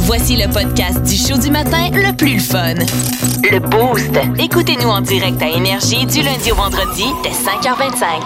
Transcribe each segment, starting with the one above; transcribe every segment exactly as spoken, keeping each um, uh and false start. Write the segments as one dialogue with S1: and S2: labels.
S1: Voici le podcast du show du matin le plus le fun. Le Boost. Écoutez-nous en direct à Énergie du lundi au vendredi dès cinq heures vingt-cinq.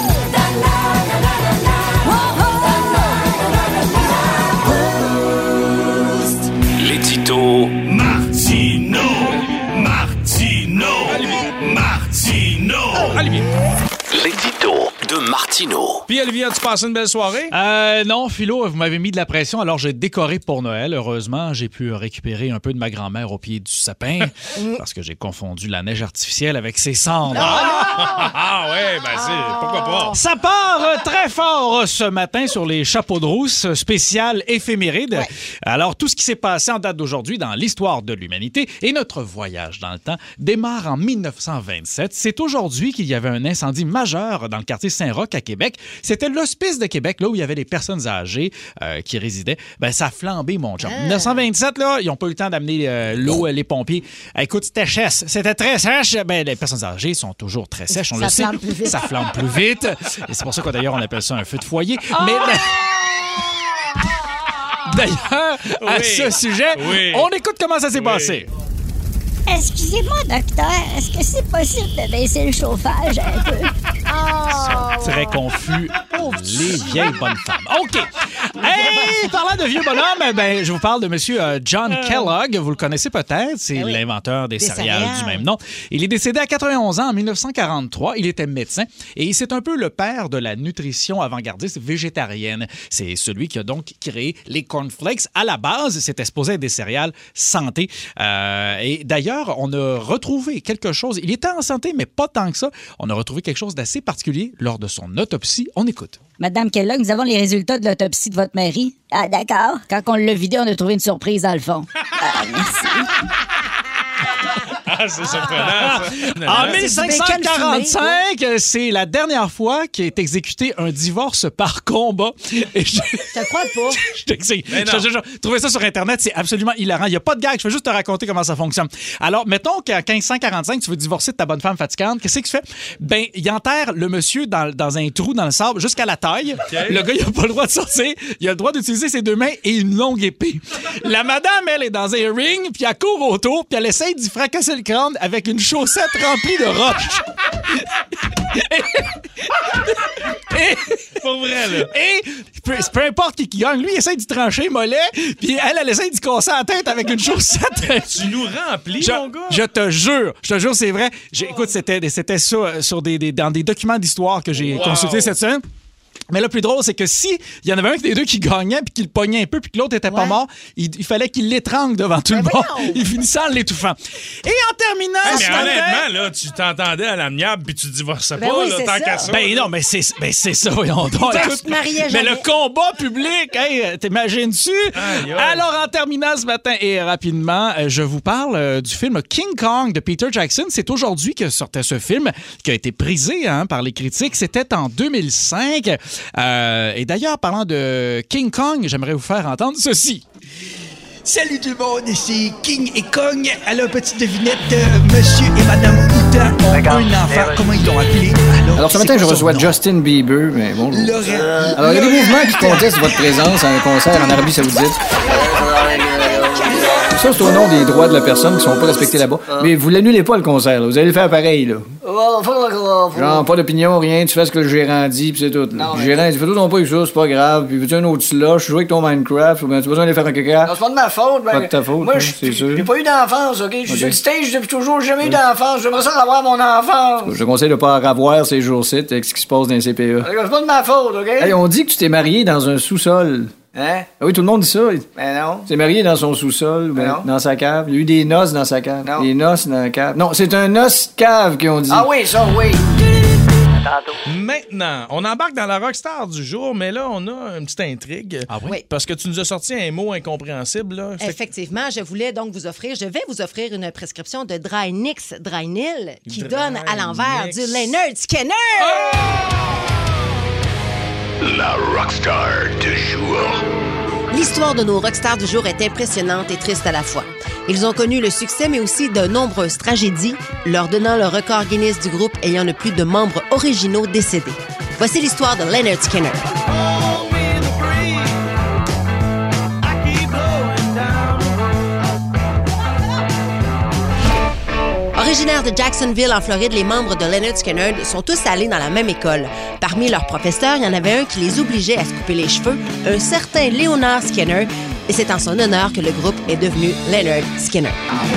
S2: L'édito Martino. Martino. Martino.
S3: Olivier.
S2: L'édito de Martino.
S3: Puis Olivier, as-tu passé une belle soirée?
S4: Euh, non, Philo, vous m'avez mis de la pression, alors j'ai décoré pour Noël. Heureusement, j'ai pu récupérer un peu de ma grand-mère au pied du sapin parce que j'ai confondu la neige artificielle avec ses cendres.
S3: Ah, ah ouais, ben c'est... Pourquoi pas?
S4: Ça part euh, très fort euh, ce matin sur les chapeaux de rousse, spécial éphéméride. Ouais. Alors, tout ce qui s'est passé en date d'aujourd'hui dans l'histoire de l'humanité et notre voyage dans le temps démarre en dix-neuf cent vingt-sept. C'est aujourd'hui qu'il y avait un incendie majeur dans le quartier Saint-Roch à Québec. C'était l'hospice de Québec, là où il y avait des personnes âgées euh, qui résidaient. Ben, ça a flambé, mon chum. Ah. dix-neuf cent vingt-sept, là, ils n'ont pas eu le temps d'amener euh, l'eau, les pompiers. Écoute, c'était sèche. C'était très sèche. Ben, les personnes âgées sont toujours très sèches, on
S5: ça
S4: le sait.
S5: Flambe plus vite.
S4: Ça flambe plus vite. Et c'est pour ça que d'ailleurs, on appelle ça un feu de foyer.
S5: Oh!
S4: Mais... D'ailleurs, à oui. ce sujet, oui. on écoute comment ça s'est oui. passé.
S5: Excusez-moi, docteur, est-ce que c'est possible de baisser le chauffage un peu?
S4: Oh. Très confus. Les vieilles bonnes femmes. OK. Hey, parlant de vieux bonhommes, ben, je vous parle de monsieur euh, John euh. Kellogg. Vous le connaissez peut-être. C'est oui. l'inventeur des, des céréales, céréales du même nom. Il est décédé à quatre-vingt-onze ans en dix-neuf cent quarante-trois. Il était médecin et c'est un peu le père de la nutrition avant-gardiste végétarienne. C'est celui qui a donc créé les cornflakes. À la base, c'était supposé être des céréales santé. Euh, et d'ailleurs, on a retrouvé quelque chose. Il était en santé, mais pas tant que ça. On a retrouvé quelque chose d'assez particulier lors de son autopsie. On écoute.
S5: Madame Kellogg, nous avons les résultats de l'autopsie de votre mari. Ah, d'accord. Quand on l'a vidé, on a trouvé une surprise dans le fond. Ah, merci.
S3: Ah, c'est surprenant, ça.
S4: En dix-cinq cent quarante-cinq, c'est la dernière fois qu'est exécuté un divorce par combat. Et je
S5: te crois pas.
S4: Je t'explique. Je trouvais ça sur Internet, c'est absolument hilarant. Il n'y a pas de gag, je vais juste te raconter comment ça fonctionne. Alors, mettons qu'en quinze cent quarante-cinq, tu veux divorcer de ta bonne femme fatigante, qu'est-ce que tu fais? Ben, il enterre le monsieur dans, dans un trou dans le sable jusqu'à la taille. Okay. Le gars, il n'a pas le droit de sortir. Il a le droit d'utiliser ses deux mains et une longue épée. La madame, elle, est dans un ring, puis elle court autour, puis elle essaye d'y fracasser le crâne avec une chaussette remplie de roches. et, et,
S3: Pour vrai, là.
S4: Et peu, peu importe qui, qui gagne, lui, il essaie d'y trancher mollet, puis elle, elle essaie d'y casser la tête avec une chaussette.
S3: Tu nous remplis,
S4: je,
S3: mon gars.
S4: Je te jure, je te jure, c'est vrai. J'ai, écoute, c'était, c'était ça sur des, des, dans des documents d'histoire que j'ai wow. consultés cette semaine. Mais le plus drôle, c'est que si il y en avait un des deux qui gagnait puis qui le pognait un peu puis que l'autre était ouais. pas mort, il, il fallait qu'il l'étrangle devant tout ben le monde. Il finissait en l'étouffant. Et en terminant...
S3: Hey, mais honnêtement, là, tu t'entendais à l'amiable puis tu divorçais ben pas, oui, là, tant qu'à ça.
S4: Ben non, mais c'est, ben c'est ça, voyons donc. Écoute, mais le combat public, hey, t'imagines-tu? Aïe, aïe. Alors, en terminant ce matin et rapidement, je vous parle du film King Kong de Peter Jackson. C'est aujourd'hui que sortait ce film qui a été prisé hein, par les critiques. C'était en deux mille cinq. Euh, et d'ailleurs, parlant de King Kong, j'aimerais vous faire entendre ceci.
S6: Salut tout le monde, c'est King et Kong. Alors, petite devinette, euh, monsieur et madame Houtin ont Regarde, un enfant. Comment ils l'ont appelé? Alors,
S7: Alors ce matin, je reçois Justin Bieber, mais bonjour.
S6: Laurent.
S7: Alors, il y a des mouvements qui contestent votre présence à un concert en Arabie Saoudite. Ça, c'est au nom des droits de la personne qui ne sont pas respectés là-bas. Mais vous l'annulez pas, le concert, là. Vous allez le faire pareil, là. Genre, pas d'opinion, rien, tu fais ce que le gérant dit, pis c'est tout. Là. Le gérant, il dit, fais tout ton pas avec ça, c'est pas grave. Puis veux-tu un autre slush, jouer avec ton Minecraft, ou bien tu as besoin d'aller faire un caca.
S8: Non, c'est pas de ma faute, mais.
S7: Pas de ta faute,
S8: moi,
S7: hein,
S8: je,
S7: c'est sûr.
S8: J'ai pas eu d'enfance, OK? Je suis okay. sur le stage depuis toujours, j'ai jamais eu d'enfance. J'aimerais ça avoir mon enfance.
S7: Je te conseille de pas en avoir ces jours-ci avec ce qui se passe dans les C P A.
S8: C'est pas de ma faute, OK?
S7: Hey, on dit que tu t'es marié dans un sous-sol.
S8: Hein?
S7: Ah oui, tout le monde dit ça.
S8: Ben non.
S7: Tu t'es marié dans son sous-sol, ben
S8: non.
S7: Dans sa cave. Il y a eu des noces dans sa cave.
S8: Non.
S7: Des noces dans la cave. Non, c'est un noce cave qu'ils ont dit.
S8: Ah oui, ça, oui.
S3: Maintenant, on embarque dans la rockstar du jour, mais là, on a une petite intrigue.
S4: Ah oui?
S9: Oui.
S3: Parce que tu nous as sorti un mot incompréhensible. Là.
S9: Effectivement, je voulais donc vous offrir, je vais vous offrir une prescription de Drynix Drynil qui
S3: Drynix.
S9: donne à l'envers du Leonard Skinner.
S3: Oh!
S2: La rockstar du jour.
S9: L'histoire de nos rockstars du jour est impressionnante et triste à la fois. Ils ont connu le succès, mais aussi de nombreuses tragédies, leur donnant le record Guinness du groupe ayant le plus de membres originaux décédés. Voici l'histoire de Leonard Skinner. Originaires de Jacksonville, en Floride, les membres de Lynyrd Skynyrd sont tous allés dans la même école. Parmi leurs professeurs, il y en avait un qui les obligeait à se couper les cheveux, un certain Leonard Skinner, et c'est en son honneur que le groupe est devenu Lynyrd Skynyrd.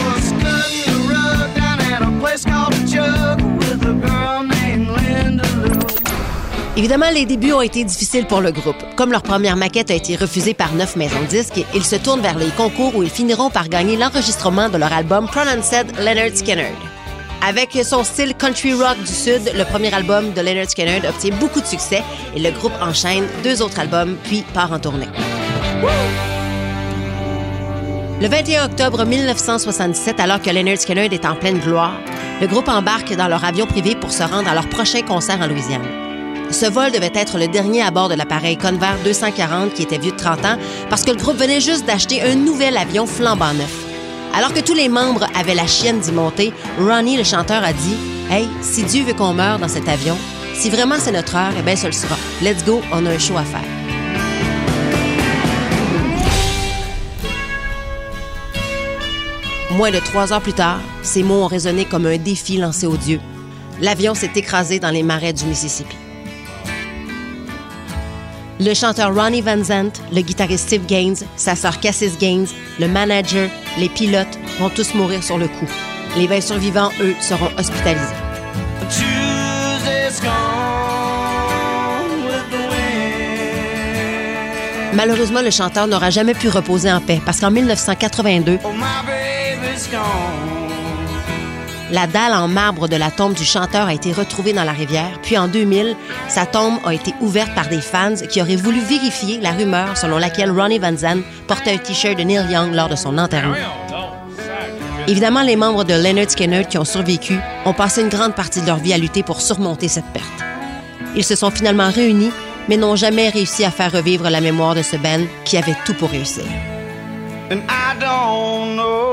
S9: Évidemment, les débuts ont été difficiles pour le groupe. Comme leur première maquette a été refusée par neuf maisons de disques, ils se tournent vers les concours où ils finiront par gagner l'enregistrement de leur album Pronounced Lynyrd Skynyrd. Avec son style country rock du Sud, le premier album de Lynyrd Skynyrd obtient beaucoup de succès et le groupe enchaîne deux autres albums puis part en tournée. Le vingt et un octobre mille neuf cent soixante-dix-sept, alors que Lynyrd Skynyrd est en pleine gloire, le groupe embarque dans leur avion privé pour se rendre à leur prochain concert en Louisiane. Ce vol devait être le dernier à bord de l'appareil Convair deux cent quarante qui était vieux de trente ans parce que le groupe venait juste d'acheter un nouvel avion flambant neuf. Alors que tous les membres avaient la chienne d'y monter, Ronnie, le chanteur, a dit « Hey, si Dieu veut qu'on meure dans cet avion, si vraiment c'est notre heure, eh bien, ce le sera. Let's go, on a un show à faire. » Moins de trois heures plus tard, ces mots ont résonné comme un défi lancé aux dieux. L'avion s'est écrasé dans les marais du Mississippi. Le chanteur Ronnie Van Zant, le guitariste Steve Gaines, sa sœur Cassis Gaines, le manager, les pilotes vont tous mourir sur le coup. Les vingt survivants, eux, seront hospitalisés. Malheureusement, le chanteur n'aura jamais pu reposer en paix parce qu'en mille neuf cent quatre-vingt-deux, la dalle en marbre de la tombe du chanteur a été retrouvée dans la rivière. Puis en deux mille, sa tombe a été ouverte par des fans qui auraient voulu vérifier la rumeur selon laquelle Ronnie Van Zant portait un T-shirt de Neil Young lors de son enterrement. Évidemment, les membres de Lynyrd Skynyrd qui ont survécu ont passé une grande partie de leur vie à lutter pour surmonter cette perte. Ils se sont finalement réunis, mais n'ont jamais réussi à faire revivre la mémoire de ce band qui avait tout pour réussir. And I don't know.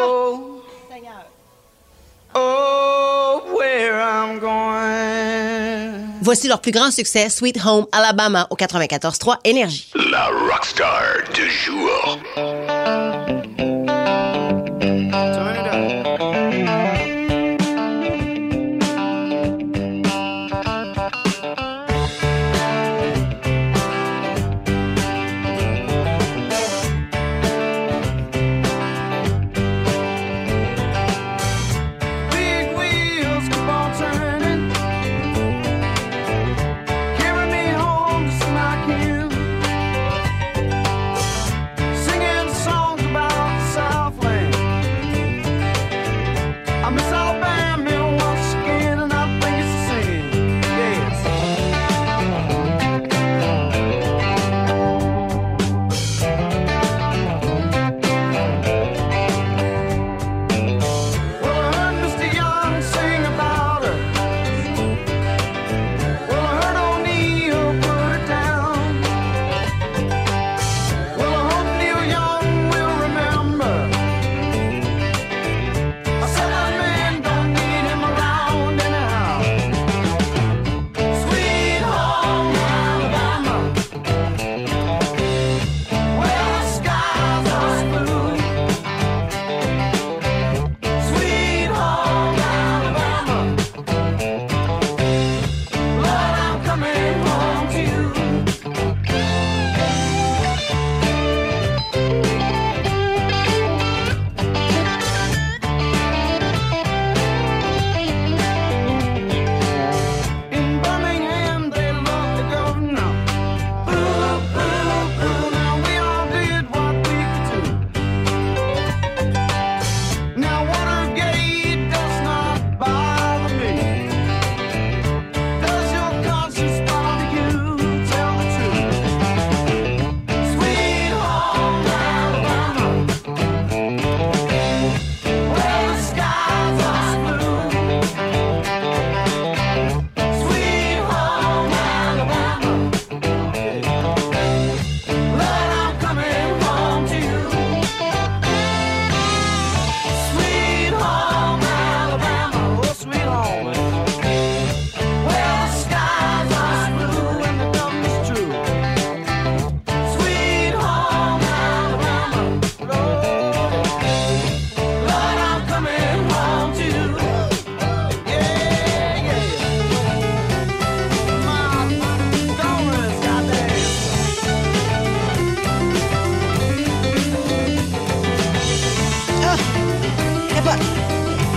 S9: Oh, where I'm going. Voici leur plus grand succès, Sweet Home Alabama au quatre-vingt-quatorze trois Énergie.
S2: La rockstar du jour.
S10: Singing songs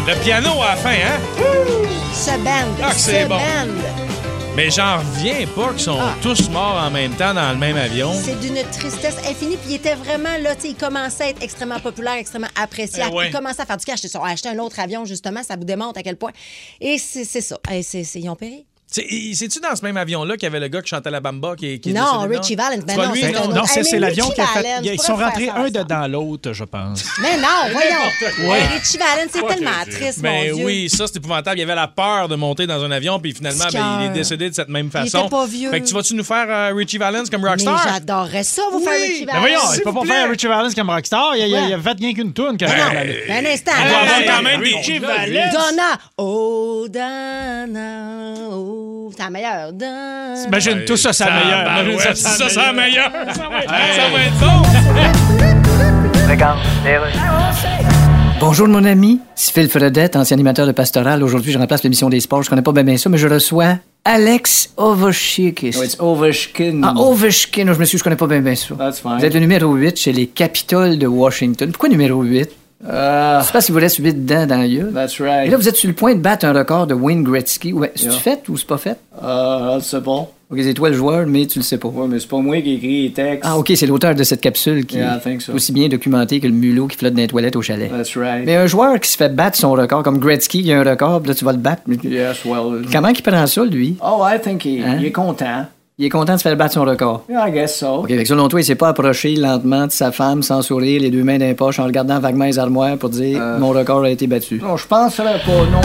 S3: Le piano à la fin, hein?
S9: Ce band.
S3: Ah, que c'est
S9: ce
S3: bon.
S9: band.
S3: Mais j'en reviens pas qu'ils sont
S9: Ah.
S3: tous morts en même temps dans le même avion.
S9: C'est d'une tristesse infinie. Puis il était vraiment là, tu sais, il commençait à être extrêmement populaire, extrêmement apprécié.
S3: Eh ouais.
S9: Il commençait à faire du cash. Ils ont acheté un autre avion, justement. Ça vous démontre à quel point. Et c'est c'est ça. Et c'est, c'est, ils ont péri.
S3: C'est- C'est-tu dans ce même avion-là qu'il y avait le gars qui chantait la bamba qui, est- qui est
S9: Non,
S3: décédé,
S9: Richie Valens. Ben
S3: C'est pas
S9: non,
S3: lui,
S9: c'est
S3: non?
S9: un autre.
S4: Non, c'est,
S9: Hey,
S4: c'est
S9: mais
S4: l'avion
S9: Richie
S4: qui a fait.
S9: Valens,
S4: Ils
S9: tu
S4: sont
S9: pourrais
S4: rentrés
S9: faire
S4: un
S9: ça.
S4: dedans l'autre, je pense.
S9: Mais non, voyons.
S3: quoi.
S9: Hey, Richie Valens, c'est tellement triste,
S3: Mais
S9: mon Dieu.
S3: oui, ça, c'est épouvantable. Il y avait la peur de monter dans un avion, puis finalement,
S9: Petit
S3: ben, il est
S9: cœur.
S3: décédé de cette même
S9: Il
S3: façon.
S9: était pas vieux.
S3: Fait que tu vas-tu nous faire euh, Richie Valens comme
S9: Mais
S3: rockstar?
S9: j'adorerais ça, vous faire Richie
S4: Mais
S9: Valens.
S4: voyons,
S3: S'il
S4: il peut
S3: vous
S4: pas
S3: plaît.
S4: faire Richie Valens comme rockstar. Il a, il a-
S9: Ouais.
S4: il a fait rien qu'une toune. que-
S9: Un instant.
S3: On va
S9: Donna.
S3: avoir quand même des
S4: Richie
S3: Valens.
S9: Donna. Oh, Donna. Oh, c'est la meilleure. Donna.
S4: Imagine tout ça, c'est la meilleure.
S3: Tabarouette,
S4: Imagine
S3: ça, c'est la meilleure. Ça va être,
S4: Hey.
S3: ça va être bon.
S7: Regarde, Bonjour, mon ami. C'est Phil Fredette, ancien animateur de Pastoral. Aujourd'hui, je remplace l'émission des sports. Je connais pas bien, bien ça, mais je reçois Alex Ovechkin.
S8: Oh, it's Ovechkin.
S7: Ah, Ovechkin. Je me suis, je connais pas bien, bien ça.
S8: That's fine.
S7: Vous êtes le numéro huit chez les Capitals de Washington. Pourquoi numéro huit?
S8: Uh,
S7: Je sais pas si vous reste huit dents dans la gueule.
S8: that's right.
S7: Et là, vous êtes sur le point de battre un record de Wayne Gretzky. Ouais, c'est-tu
S8: Yeah.
S7: fait ou c'est pas fait?
S8: Uh, c'est bon.
S7: Ok, c'est toi le joueur, mais tu le sais pas.
S8: Ouais, mais c'est pas moi qui ai écrit les textes.
S7: Ah, ok, c'est l'auteur de cette capsule qui
S8: Yeah, I think so.
S7: est aussi bien documenté que le mulot qui flotte dans les toilettes au chalet.
S8: That's right.
S7: Mais un joueur qui se fait battre son record, comme Gretzky, il a un record, puis là, tu vas le battre.
S8: Yes, well.
S7: Comment il prend ça, lui?
S8: Oh, I think he,
S7: Hein?
S8: il est content.
S7: Il est content de se faire battre son record.
S8: Yeah, I guess so.
S7: OK, fait que selon toi, il s'est pas approché lentement de sa femme sans sourire, les deux mains dans les poches, en regardant vaguement les armoires pour dire
S8: Euh.
S7: mon record a été battu.
S8: Non, je penserais pas, non.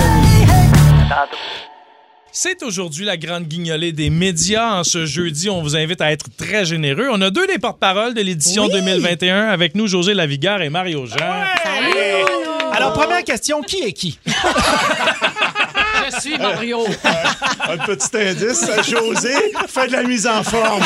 S3: C'est aujourd'hui la grande guignolée des médias. En ce jeudi, on vous invite à être très généreux. On a deux des porte-paroles de l'édition
S9: Oui.
S3: deux mille vingt et un avec nous, José Lavigueur et Mario Jean.
S4: Alors, première question, qui est qui?
S5: Je suis Mario.
S10: Un petit indice, José fait de la mise en forme.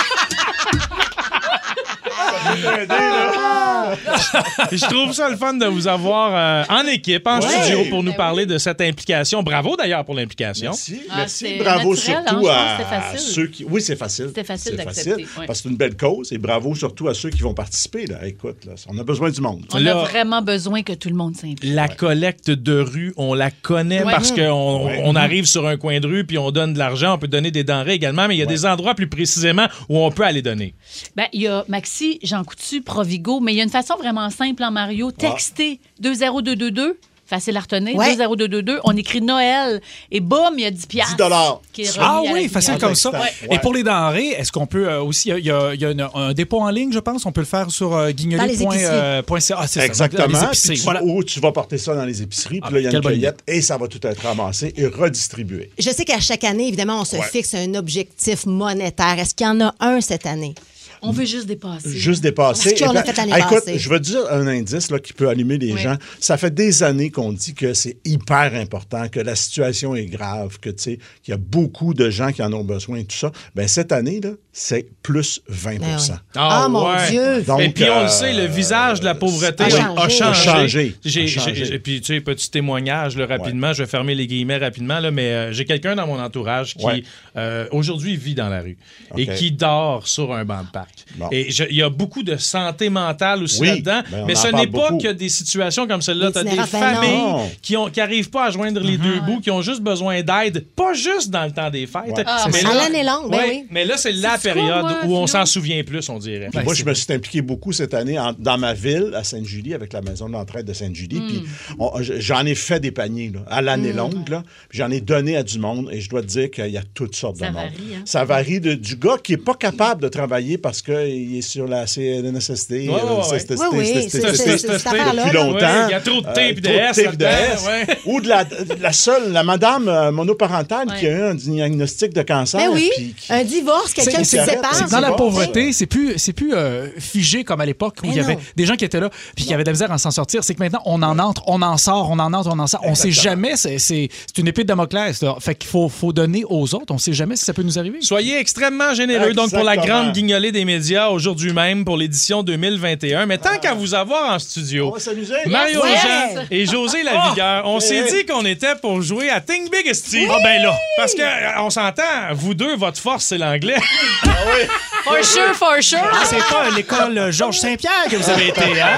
S10: Ça peut t'aider, là.
S3: Et je trouve ça le fun de vous avoir euh, en équipe, en
S10: Ouais.
S3: studio, pour nous
S10: Ben
S3: parler de cette implication. Bravo d'ailleurs pour l'implication.
S10: Merci,
S11: Ah,
S10: merci.
S11: c'est
S10: Bravo
S11: naturel, hein,
S10: surtout
S11: je pense
S10: à,
S11: que c'était facile.
S10: ceux qui. Oui, c'est facile.
S11: C'était facile
S10: C'est
S11: d'accepter,
S10: facile,
S11: ouais.
S10: parce que c'est une belle cause et bravo surtout à ceux qui vont participer. Là. Écoute, là, on a besoin du monde.
S11: On
S3: Là-
S11: a vraiment besoin que tout le monde s'implique.
S3: La collecte de rue, on la connaît
S11: Ouais.
S3: parce qu'on
S10: Ouais.
S3: on arrive sur un coin de rue puis on donne de l'argent, on peut donner des denrées également, mais il y a des endroits plus précisément où on peut aller donner.
S11: Ben, il y a Maxi, Jean Coutu, Provigo, mais il y a une façon vraiment simple en Mario. Textez deux zéro deux deux deux. Facile à retenir.
S9: Ouais.
S11: deux zéro deux deux deux. On écrit Noël et boum, il y a dix piastres.
S10: dix dollars.
S11: qui est remis
S4: Ah
S11: à la
S4: oui,
S11: guignole.
S4: facile comme ça.
S10: Ouais.
S4: Et pour les denrées, est-ce qu'on peut euh, aussi. Il y a, il y a une- un dépôt en ligne, je pense. On peut le faire sur euh, guignolé.
S9: Dans les épiceries.
S4: euh, point C A. Ah, c'est ça.
S10: Exactement.
S4: Dans les
S10: Puis
S4: épiceries.
S10: tu,
S4: Voilà.
S10: Ou tu vas porter ça dans les épiceries, puis
S4: Ah,
S10: là, il y a
S4: quelle
S10: une
S4: bonne
S10: cueillette et ça va tout être ramassé et redistribué.
S9: Je sais qu'à chaque année, évidemment, on se
S10: Ouais.
S9: fixe un objectif monétaire. Est-ce qu'il y en a un cette année?
S11: On veut juste dépasser.
S10: Juste dépasser.
S9: Parce qu'on
S10: Et
S9: l'a
S10: ben,
S9: fait l'année
S10: écoute,
S9: passée.
S10: je veux te dire un indice là, qui peut allumer les
S11: Oui.
S10: gens. Ça fait des années qu'on dit que c'est hyper important, que la situation est grave, que tu sais, qu'il y a beaucoup de gens qui en ont besoin et tout ça. Ben cette année là, c'est plus vingt pour cent.
S9: Ben oui. Ah, mon Dieu!
S10: Donc,
S3: et puis on
S10: euh,
S3: le sait, le visage de la pauvreté
S9: a
S3: a,
S9: changé.
S3: a changé.
S10: A changé.
S3: J'ai-
S10: A
S3: j'ai-
S10: changé.
S3: Et puis tu sais, petit témoignage là, rapidement, je vais fermer les guillemets rapidement, là, mais euh, j'ai quelqu'un dans mon entourage qui
S10: Ouais.
S3: euh, aujourd'hui vit dans la rue et
S10: OK.
S3: qui dort sur un banc de parc.
S10: Bon.
S3: Et je- il y a beaucoup de santé mentale aussi
S10: Oui,
S3: là-dedans,
S10: ben, on
S3: mais
S10: en
S3: ce
S10: parle
S3: n'est pas
S10: beaucoup.
S3: que des situations comme celle-là. Tu as des
S9: L'itinérance, ben
S3: familles
S10: non.
S3: qui ont qui arrivent pas à joindre les deux bouts, qui ont juste besoin d'aide, pas juste dans le temps des fêtes.
S10: Ouais.
S11: Ah,
S3: mais
S9: à
S3: là-
S9: l'année longue, ben
S3: ouais,
S9: oui.
S3: mais là, c'est la
S11: C'est quoi,
S3: période
S11: moi,
S3: où on
S11: Philo?
S3: s'en souvient plus, on dirait.
S10: Puis moi, je me suis impliqué beaucoup cette année en- dans ma ville, à Sainte-Julie, avec la maison de l'entraide de Sainte-Julie. Puis on- j'en ai fait des paniers là, à l'année longue. Là, puis j'en ai donné à du monde. Et je dois te dire qu'il y a toutes sortes
S11: Ça
S10: de monde.
S11: varie, hein?
S10: Ça varie de- du gars qui n'est pas capable de travailler parce qu'il est sur la C N S S T.
S3: Ouais, ouais,
S10: euh,
S3: ouais.
S10: C S T,
S9: Oui, oui,
S10: C S T,
S9: c'est-
S10: C S T,
S9: c'est-
S10: C S T,
S9: cette affaire-là,
S10: depuis
S9: là.
S10: longtemps.
S3: Ouais, il y a trop de T et de
S10: trop de
S3: S
S10: T et de
S3: là-dedans,
S10: S.
S3: ouais.
S10: Ou de la, de la seule, la madame euh, monoparentale
S11: Ouais.
S10: qui a eu un diagnostic de cancer.
S9: Ben oui,
S10: puis qui-
S9: un divorce, quelqu'un qui se
S10: c'est-
S9: sépare.
S10: c'est
S4: Dans la
S10: bon,
S4: pauvreté, c'est plus, c'est plus euh, figé comme à l'époque où
S9: Mais
S4: il y avait
S9: non.
S4: des gens qui étaient là puis qui avaient de la misère à s'en sortir. C'est que maintenant, on en entre, on en sort, on en entre, on en sort. On sait jamais. C'est, c'est, c'est une épée de Damoclès. Là. Fait qu'il faut, faut donner aux autres. On sait jamais si ça peut nous arriver.
S3: Soyez extrêmement généreux donc pour la
S10: Exactement.
S3: grande guignolée des médias aujourd'hui même pour l'édition deux mille vingt et un. Mais tant qu'à vous avoir en
S10: On
S3: studio,
S10: va s'amuser.
S3: Mario
S9: Ouais.
S3: Jean et José Lavigueur, on s'est
S10: Ouais.
S3: dit qu'on était pour jouer à Think Big Esti.
S4: Ah ben là.
S3: Parce que euh, on s'entend, vous deux, votre force c'est l'anglais.
S11: For sure, for sure.
S4: Ah, c'est pas l'école Georges Saint-Pierre que vous avez été, hein?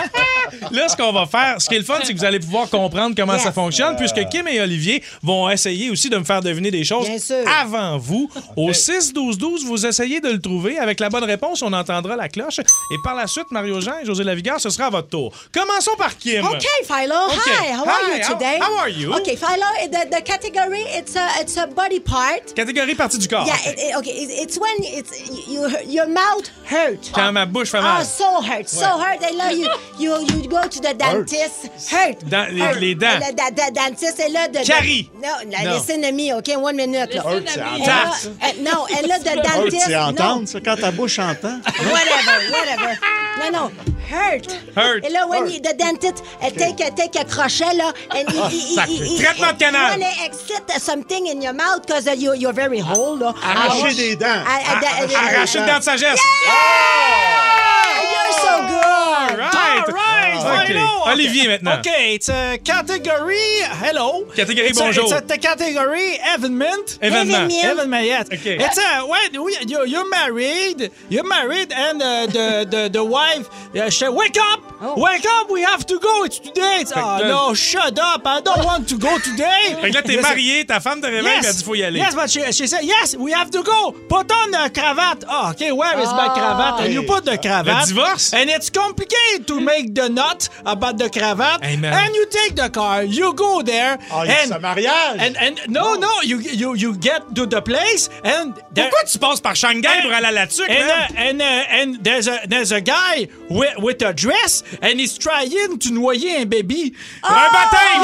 S3: là, ce qu'on va faire, ce qui est le fun, c'est que vous allez pouvoir comprendre comment
S12: Yes.
S3: ça fonctionne, puisque Kim et Olivier vont essayer aussi de me faire deviner des choses
S12: Bien sûr.
S3: avant vous. Au six douze douze, vous essayez de le trouver. Avec la bonne réponse, on entendra la cloche. Et par la suite, Mario-Jean et José Lavigueur, ce sera à votre tour. Commençons par Kim.
S12: Okay, Philo.
S3: Okay.
S12: Hi, how are
S3: Hi,
S12: you
S3: how-
S12: today?
S3: how are you?
S12: Okay, Philo, the, the category, it's a, it's a body part.
S3: Catégorie partie du corps.
S12: Yeah, it, it- okay, it, it's when it's you, your mouth hurt.
S3: Quand ma bouche fait mal.
S12: Oh, so hurt, so hurt. And now you, you, you go to the dentist. Hurt.
S3: Dans les-
S12: hurt.
S3: les dents.
S12: Le da- da- dentist est là. De,
S3: Carie.
S12: Non, la-
S3: Non.
S12: listen to me, OK? One minute. Là.
S10: Hurt, c'est
S12: Et
S10: entendre,
S12: là,
S10: ça.
S12: euh, non, elle là, de
S10: Hurt,
S12: dentist.
S10: c'est
S12: non.
S10: entendre, ça, quand ta bouche entend.
S12: Whatever, whatever. Non, non. Hurt.
S3: Hurt.
S12: Et là, when
S10: Hurt.
S12: you, the dentist uh, take, a, take a crochet, là, and he,
S10: Ah,
S12: he, he,
S10: sacré.
S12: he, he,
S3: Traitement de canal.
S12: You want to exit something in your mouth because uh, you, you're very whole, là.
S10: Arracher
S12: Arrache-
S10: des dents.
S12: Ah, ah, da-
S10: Arracher
S3: Arracher le dent de sagesse.
S12: Yeah! You're so good.
S3: All right.
S4: All right,
S3: OK.
S4: Philo.
S3: Olivier, maintenant.
S4: Okay, it's a category. Hello.
S3: Catégorie
S4: it's
S3: bonjour.
S4: A, it's a category evenement.
S3: Événement.
S4: Evenement, yes.
S3: Okay.
S4: It's a when we, you, you're married. You're married, and uh, the the the wife uh, she wake up, wake up. We have to go. It's today. It's,
S3: Fait que
S4: oh
S3: là-
S4: no, shut up. I don't want to go today.
S3: Fait que là, t'es
S4: Yes.
S3: marié, ta femme te réveille, elle dit faut y aller.
S4: Yes, but she, she said, yes, we have to go. Put on a cravat. Oh, okay, where is my cravat? And you put the cravat.
S3: Le divorce?
S4: And it's complicated to make the knot about the cravat.
S3: Hey, man.
S4: And you take the car, you go there.
S10: Ah,
S4: and,
S10: c'est un mariage.
S4: And, and no, no, you, you, you get to the place and there,
S3: Pourquoi tu passes par Shanghai pour aller à la tuque,
S4: and,
S3: man?
S4: uh, and, uh, and there's a there's a guy with, with a dress and he's trying to noyer un baby.
S3: Un baptême!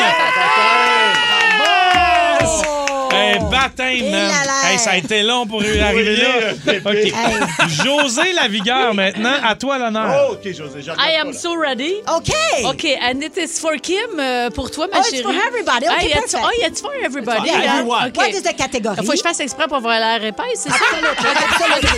S4: Yes!
S3: Un baptême, man.
S12: là là.
S3: Hey, ça a été long pour y arriver là.
S10: bébé.
S3: OK. José Lavigueur, maintenant, à toi l'honneur.
S10: Oh, OK, José, j'en
S11: I
S10: regarde
S11: am
S10: pas, là.
S11: so ready.
S12: Okay.
S11: Okay, and it is for Kim, euh, pour toi, ma
S12: Oh,
S11: chérie.
S12: it's for everybody. Okay,
S11: Ah, it's,
S12: perfect.
S11: oh, it's for everybody.
S4: for
S11: yeah.
S4: everyone.
S11: Okay.
S12: What is the category?
S11: Faut que je fasse exprès pour avoir l'air épaisse, c'est ça?
S12: Absolutely.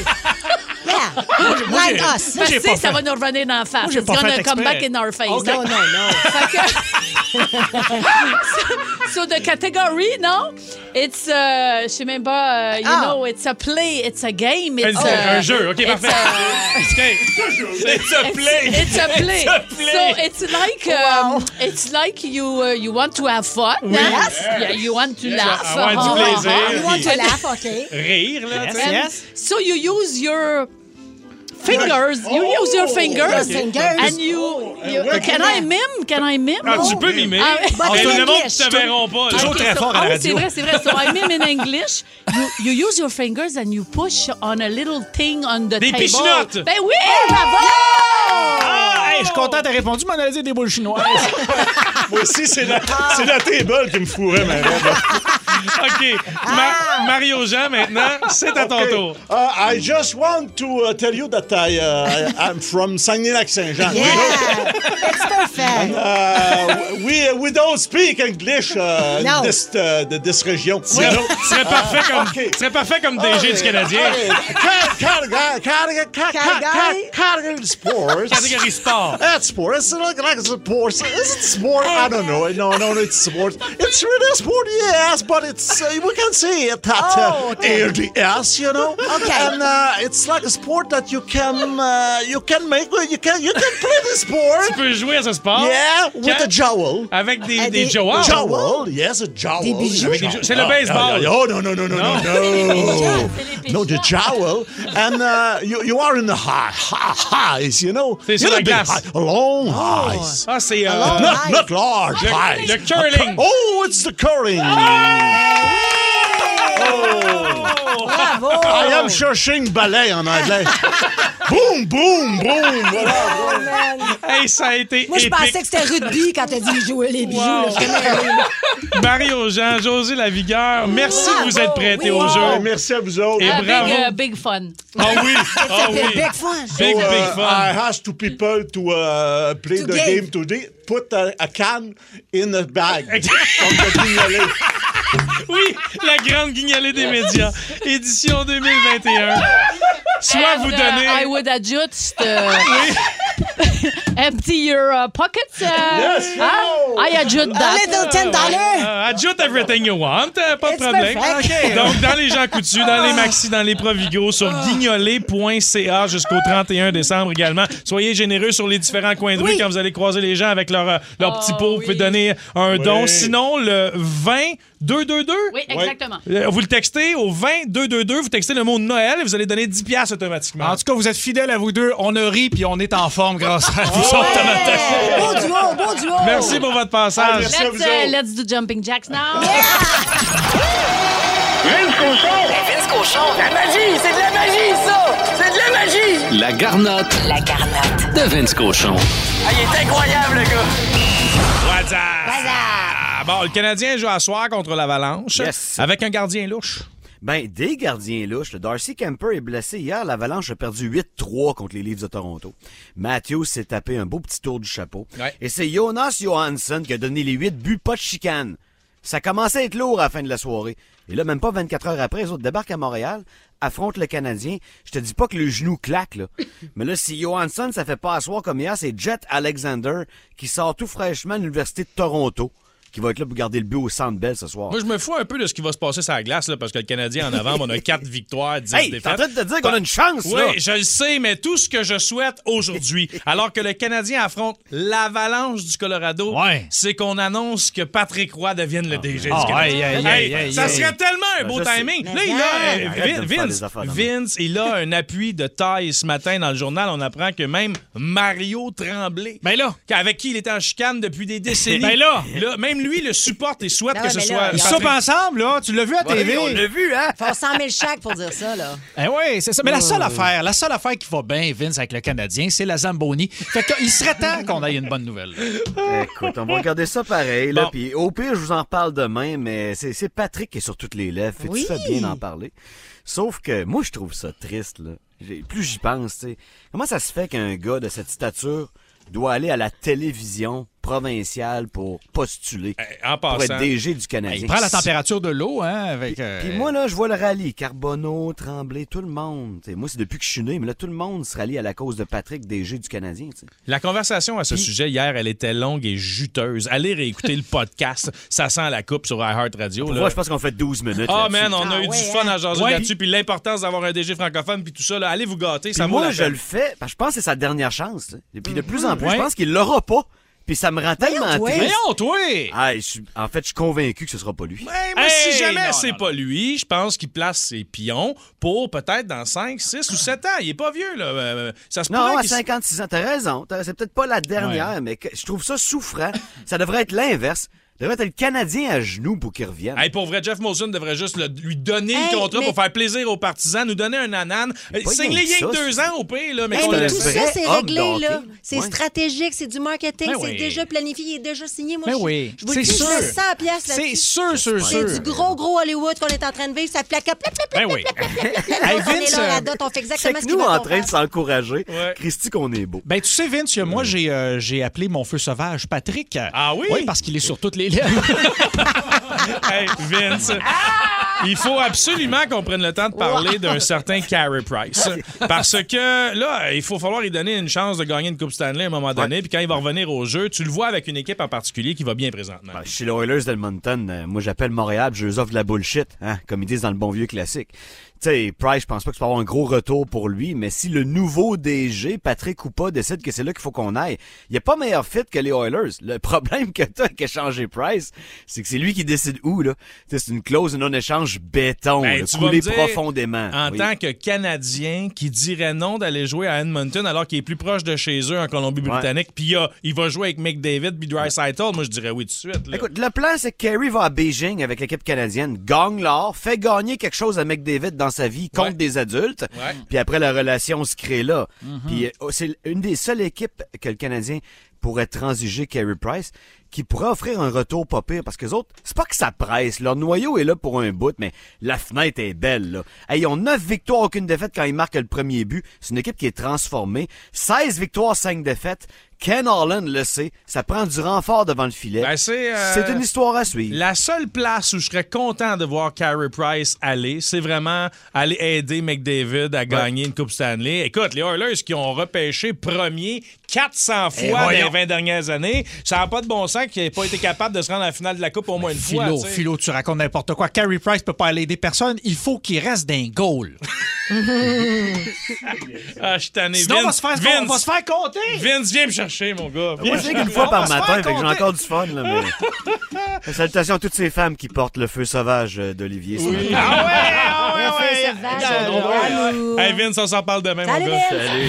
S12: Yeah. Like us.
S11: Parce
S4: j'ai
S11: que
S4: pas
S11: ça
S4: fait-
S11: va nous revenir dans la face.
S4: Moi, j'ai
S11: It's
S4: pas
S11: gonna
S4: fait
S11: come
S4: exprès.
S11: back in our face.
S4: OK.
S12: No, no, no.
S11: Fait que- so, so the category, no? It's, uh, je sais même pas, uh, you
S12: Ah.
S11: know, it's a play, it's a game. It's
S3: Un-
S11: a,
S3: un jeu, OK,
S11: it's
S3: parfait.
S11: a-
S3: OK. It's a play.
S11: It's, it's a play.
S3: It's a play.
S11: So it's like um, it's like you uh, you want to have fun.
S12: Yes.
S11: Yeah, you want to laugh.
S3: avoir du
S11: Uh-huh.
S3: plaisir.
S12: You want to laugh, okay?
S3: Rire, là, tu sais.
S11: And
S4: Yes.
S11: So you use your fingers. You use your fingers.
S12: Your fingers.
S11: And you, you can I mime? Can I mime?
S3: Ah, tu peux mimer.
S11: Ah,
S12: But
S3: Mais
S12: in
S3: le monde
S12: English.
S3: ne te verront pas. là.
S4: Toujours
S11: Okay,
S4: très
S11: so-
S4: fort à
S11: ah
S4: la
S11: oui,
S4: radio.
S11: c'est vrai, c'est vrai. So I mime in English. You, you use your fingers and you push on a little thing on the
S3: Des
S11: table.
S3: pichenottes.
S11: Ben oui!
S4: Ah, hey, je suis content, t'as répondu, m'en allais dire des boules chinoises.
S10: Moi aussi, c'est la, c'est la table qui me fourrait, ma mère.
S3: OK. Ma- Mario-Jean, maintenant, c'est à ton
S10: Okay.
S3: tour.
S10: Uh, I just want to uh, tell you that I, uh, I'm from Saguenay-Lac-Saint-Jean.
S12: Yeah. It's perfect.
S10: Uh, we, we don't speak English uh,
S12: No.
S10: in this, uh, de this région.
S3: Tu serais, tu serais parfait comme,
S10: OK.
S3: tu serais parfait comme D G du Canadien.
S10: Category, category,
S12: Calgary.
S10: category sports.
S3: Catégorie sport.
S10: That's sport. It's like, like sports. Is it sport? I don't know. No, no, no, it's sport. It's really a sport, yes, but it's uh, we can say it at
S12: Oh,
S10: uh,
S12: okay.
S10: A R D S, you know.
S12: Okay.
S10: And uh, it's like a sport that you can uh, you can make. You can you can play the sport.
S3: Tu peux jouer à ce sport.
S10: Yeah, with
S3: Quand-
S10: a jowl.
S3: Avec des,
S12: Ah,
S3: des
S12: des-
S3: jowls.
S10: Jowl, yes, a jowl.
S12: Des bijoux.
S3: Avec des jou- C'est le
S10: Ah,
S3: baseball.
S10: yeah, yeah. Oh no no no no no no. No, the jowl, and uh, you you are in the high, high highs, you know.
S3: C'est sur
S10: You know,
S3: la
S10: big
S3: glace.
S10: high- long highs.
S3: Ah, c'est... euh,
S12: Alors-
S10: Not,
S12: High.
S10: not large
S3: Le-
S10: highs.
S3: le curling.
S10: Oh, it's the curling.
S12: Bravo.
S10: I am cherching ballet en anglais. Boum, boum, boum. Voilà.
S12: Oh, man.
S3: Hey, ça a été
S12: Moi, je
S3: épique.
S12: pensais que c'était rugby quand t'as dit jouer les bijoux.
S3: Wow.
S12: là. Je connais-
S3: Mario-Jean, José Lavigueur, merci de vous être prêtés
S12: Oui.
S3: au
S12: Wow.
S3: jeu.
S10: Merci à vous autres.
S3: Et
S11: Ah,
S3: bravo.
S11: big, uh, big fun.
S3: Ah oui, ah oui.
S12: Big fun.
S3: Big,
S10: So,
S3: big
S10: uh,
S3: fun.
S10: I asked two people to uh, play
S12: To
S10: the
S12: give.
S10: game today. Put a, a can in a bag. Comme the guignolé.
S3: Oui, la grande guignolée des médias. Édition deux mille vingt et un. Soit
S11: And,
S3: vous
S11: uh,
S3: donnez...
S11: I would adjust. uh,
S3: Oui.
S11: Empty your uh, pockets. Uh,
S3: Yes.
S11: Hein? I adjust that.
S12: A little ten dollars.
S3: Uh, adjust everything you want, euh, pas de
S12: It's
S3: problème.
S12: perfect.
S3: OK. Donc, dans les Jean Coutu, dans les Maxi, dans les Provigo, sur guignolé point c a jusqu'au trente et un décembre également. Soyez généreux sur les différents coins de rue
S12: Oui.
S3: quand vous allez croiser les gens avec leur, euh, leur
S11: Oh,
S3: petit pot. Vous pouvez donner un
S10: Oui.
S3: don. Sinon, le vingt deux deux deux.
S11: Oui, exactement.
S3: Euh, Vous le textez au vingt deux deux deux, vous textez le mot Noël et vous allez donner dix piastres automatiquement.
S4: En tout cas, vous êtes fidèles à vous deux. On a ri puis on est en forme grâce à vous autres ce matin.
S12: Hey, beau duo, beau duo.
S3: Merci pour votre passage.
S10: Merci à
S11: Let's,
S10: vous
S11: uh,
S10: autres.
S11: let's do jumping jacks now.
S2: Vince Cochon!
S1: Vince Cochon.
S8: La magie, c'est de la magie, ça! C'est de la magie!
S2: La garnotte
S1: La garnotte.
S2: de Vince Cochon.
S8: Ah, il est incroyable, le gars!
S3: What's up? Ah, bon, le Canadien joue à soir contre l'Avalanche
S13: Yes.
S3: avec un gardien louche.
S13: Ben, des gardiens louches. Le Darcy Kemper est blessé hier. L'Avalanche a perdu huit trois contre les Leafs de Toronto. Matthews s'est tapé un beau petit tour du chapeau.
S3: Ouais.
S13: Et c'est Jonas Johansson qui a donné les huit buts, pas de chicane. Ça commençait à être lourd à la fin de la soirée. Et là, même pas vingt-quatre heures après, les autres débarquent à Montréal, affrontent le Canadien. Je te dis pas que le genou claque, là. Mais là, si Johansson, ça fait pas asseoir comme hier, c'est Jet Alexander qui sort tout fraîchement de l'Université de Toronto, qui va être là pour garder le but au Centre Bell ce soir.
S3: Moi, je me fous un peu de ce qui va se passer sur la glace, là, parce que le Canadien, en novembre, on a quatre victoires, dix
S13: Hey, t'es
S3: défaites.
S13: en train de te dire qu'on a une chance, là?
S3: Oui, je le sais, mais tout ce que je souhaite aujourd'hui, alors que le Canadien affronte l'Avalanche du Colorado,
S4: Ouais.
S3: c'est qu'on annonce que Patrick Roy devienne le D G
S4: Ah,
S3: du Canadien.
S4: aïe, aïe,
S3: Hey,
S4: aïe, aïe,
S3: ça
S4: aïe.
S3: serait tellement un
S13: Ben,
S3: beau
S13: je sais.
S3: timing. Là,
S12: Mais
S3: il a,
S12: non.
S3: euh,
S13: Arrête de me faire
S3: Vince,
S13: des affaires de
S3: Vince, il a un appui de taille ce matin dans le journal. On apprend que même Mario Tremblay,
S4: Ben là.
S3: avec qui il était en chicane depuis des décennies,
S4: Ben là.
S3: même lui le supporte et souhaite
S12: Ah
S3: que
S12: ouais,
S3: ce
S12: mais
S3: soit...
S12: là,
S4: Ils
S12: Patrick-
S4: soupent ensemble, là. Tu l'as vu à T V.
S13: Ouais, on l'a vu, hein?
S12: Faut cent mille chaque pour dire ça, là.
S4: Eh oui, c'est ça. Mais la seule affaire, la seule affaire qui va bien, Vince, avec le Canadien, c'est la Zamboni. Fait qu'il serait temps qu'on ait une bonne nouvelle.
S13: Écoute, on va regarder ça pareil, là.
S3: Bon.
S13: Puis au pire, je vous en parle demain, mais c'est, c'est Patrick qui est sur toutes les lèvres. Fait que
S12: Oui.
S13: tu fais bien d'en parler. Sauf que moi, je trouve ça triste, là. J'ai- plus j'y pense, tu sais. Comment ça se fait qu'un gars de cette stature doit aller à la télévision provinciale pour postuler
S3: En
S13: pour
S3: passant,
S13: être D G du Canadien?
S4: Il prend la température de l'eau, hein, avec... euh,
S13: Puis moi, là, je vois le rallye. Carbonneau, Tremblay, tout le monde. T'sais, moi, c'est depuis que je suis né, mais là, tout le monde se rallie à la cause de Patrick, D G du Canadien. T'sais.
S3: la conversation à ce sujet hier, elle était longue et juteuse. Allez réécouter le podcast. Ça sent la coupe sur iHeartRadio. là.
S13: Moi, je pense qu'on fait douze minutes.
S3: Ah,
S13: là-dessus.
S3: man, on a
S12: Ah
S3: eu
S12: ouais,
S3: du fun
S12: hein?
S3: à jaser
S13: Ouais.
S3: là-dessus. Puis l'importance d'avoir un D G francophone, puis tout ça, là, allez vous gâter.
S13: Puis
S3: Ça vaut
S13: moi,
S3: la
S13: je
S3: peine.
S13: le fais, parce que je pense que c'est sa dernière chance. t'sais. Et puis de plus en plus,
S4: Ouais.
S13: je pense qu'il l'aura pas. Puis ça me rend tellement
S12: toi.
S13: triste.
S4: Voyons, toi!
S13: Ah, je suis- en fait, je suis convaincu que ce sera pas lui.
S3: Ouais, mais
S4: Hey,
S3: si jamais
S4: non,
S3: c'est
S4: non,
S3: pas lui, je pense qu'il place ses pions pour peut-être dans cinq, six ou sept ans. Il est pas vieux, là. Euh, ça se
S13: Non,
S3: pourrait
S13: à
S3: qu'il-
S13: cinquante-six ans, t'as raison. T'as- C'est peut-être pas la dernière, mais que- je trouve ça souffrant. Ça devrait être l'inverse. Ça devrait être le Canadien à genoux pour qu'il revienne.
S3: Hey, pour vrai, Jeff Molson devrait juste le- lui donner
S12: Hey,
S3: le contrat
S12: mais-
S3: pour faire plaisir aux partisans, nous donner un ananas.
S13: Mais pas
S3: Signe-les
S13: rien
S3: rien
S13: que
S3: que
S13: ça,
S3: deux
S13: c'est-
S3: ans au pire, là. Mais
S12: Hey,
S3: qu'on
S12: mais
S3: le
S13: un
S12: tout
S3: fait.
S12: ça,
S13: vrai
S12: c'est
S13: homme
S12: réglé,
S13: de hockey.
S12: là. C'est
S13: Ouais.
S12: stratégique, c'est du marketing,
S4: Ben
S12: c'est
S4: oui.
S12: déjà planifié, il est déjà signé. Moi,
S4: Ben
S12: je,
S4: oui,
S12: je vous
S4: c'est
S12: le dis,
S4: sûr.
S12: je mets cent piastres là-dessus.
S4: C'est sûr, sûr,
S12: C'est
S4: sûr.
S12: du gros, gros Hollywood qu'on est en train de vivre. Ça plaque, plap, plap, plap,
S4: Ben
S12: plap,
S4: oui.
S12: plap, plap, plap, plap.
S4: Hey,
S12: On est
S4: Vince,
S12: là, à la
S4: euh,
S12: dot, on fait
S13: C'est
S12: exactement
S13: que
S12: ce
S13: nous,
S12: qu'ils veulent
S13: en
S12: qu'on
S13: train de
S12: fasse.
S13: s'encourager,
S3: Ouais.
S13: Christy, qu'on est beau.
S4: Ben, tu sais, Vince, moi, j'ai euh, j'ai appelé mon feu sauvage Patrick.
S3: Ah oui?
S4: Oui, parce qu'il est sur toutes les lèvres.
S3: Hey, Vince. Il faut absolument qu'on prenne le temps de parler d'un certain Carey Price. Parce que là, il faut falloir lui donner une chance de gagner une Coupe Stanley à un moment donné. Puis quand il va revenir au jeu, tu le vois avec une équipe en particulier qui va bien présentement.
S13: Ben, chez les Oilers d'Edmonton, euh, moi j'appelle Montréal, je leur offre de la bullshit, hein, comme ils disent dans le bon vieux classique. Tu sais, Price, je pense pas que ça va avoir un gros retour pour lui, mais si le nouveau D G, Patrick ou pas, décide que c'est là qu'il faut qu'on aille, il n'y a pas meilleur fit que les Oilers. Le problème que t'as avec échanger Price, c'est que c'est lui qui décide où, là. T'sais, c'est une clause de non-échange béton,
S3: Ben,
S13: là,
S3: tu vas
S13: coulé
S3: me dire,
S13: profondément.
S3: En
S13: Oui.
S3: tant que Canadien qui dirait non d'aller jouer à Edmonton alors qu'il est plus proche de chez eux en Colombie-Britannique, puis il, a- il va jouer avec McDavid puis Draisaitl, moi je dirais oui tout de suite. Là.
S13: Écoute, le plan, c'est que Carey va à Beijing avec l'équipe canadienne, gagne l'or, fait gagner quelque chose à McDavid dans sa vie contre
S3: Ouais.
S13: des adultes,
S3: Ouais.
S13: puis après, la relation se crée là. Puis euh, c'est une des seules équipes que le Canadien pourrait transiger Carey Price, qui pourrait offrir un retour pas pire, parce que les autres, c'est pas que ça presse, leur noyau est là pour un bout, mais la fenêtre est belle, là. Hey, ils ont neuf victoires, aucune défaite quand ils marquent le premier but. C'est une équipe qui est transformée. seize victoires, cinq défaites. Ken Holland le sait, ça prend du renfort devant le filet.
S3: Ben, c'est, euh,
S13: c'est une histoire à suivre.
S3: La seule place où je serais content de voir Carey Price aller, c'est vraiment aller aider McDavid à gagner ouais. une Coupe Stanley. Écoute, les Oilers qui ont repêché premier quatre cents fois dans les vingt dernières années, ça n'a pas de bon sens qu'ils n'aient pas été capables de se rendre à la finale de la Coupe au moins une
S4: Philo,
S3: fois. Philo,
S4: Philo, tu racontes n'importe quoi. Carey Price peut pas aller aider personne. Il faut qu'il reste d'un goal.
S3: ah, je suis tanné.
S4: Sinon,
S3: Vince,
S4: on va, se faire,
S3: Vince,
S4: on va se faire compter.
S3: Vince, viens me chercher, mon gars.
S13: Viens. Moi, je sais qu'une fois par matin, fait que j'ai encore du fun. Là, mais... Salutations à toutes ces femmes qui portent le feu sauvage d'Olivier.
S3: Oui. Ah ouais, ah ouais, ah ouais. Le feu sauvage. Hey, Vince, on s'en parle demain,
S5: Salut,
S3: mon gars.
S5: Vince.
S3: Salut.